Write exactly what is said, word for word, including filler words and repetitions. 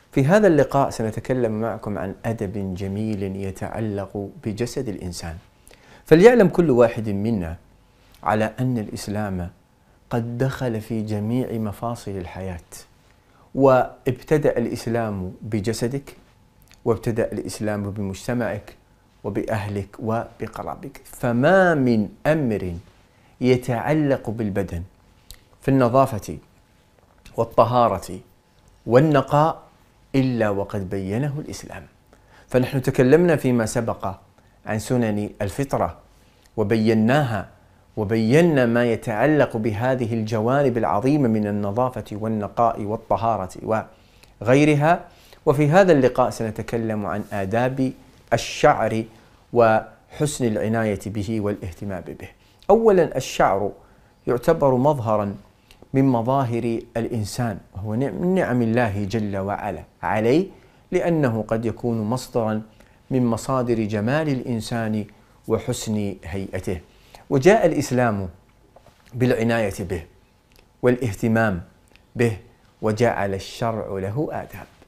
في هذا اللقاء سنتكلم معكم عن أدب جميل يتعلق بجسد الإنسان. فليعلم كل واحد منا على أن الإسلام قد دخل في جميع مفاصل الحياة، وابتدأ الإسلام بجسدك، وابتدأ الإسلام بمجتمعك وبأهلك وبقرابك. فما من أمر يتعلق بالبدن في النظافة والطهارة والنقاء إلا وقد بينه الإسلام. فنحن تكلمنا فيما سبق عن سنن الفطرة وبيناها، وبينا ما يتعلق بهذه الجوانب العظيمة من النظافة والنقاء والطهارة وغيرها. وفي هذا اللقاء سنتكلم عن آداب الشعر وحسن العناية به والاهتمام به. أولا، الشعر يعتبر مظهرا من مظاهر الإنسان، وهو من نعم الله جل وعلا عليه، لأنه قد يكون مصدرا من مصادر جمال الإنسان وحسن هيئته. وجاء الإسلام بالعناية به والاهتمام به، وجعل الشرع له آداب.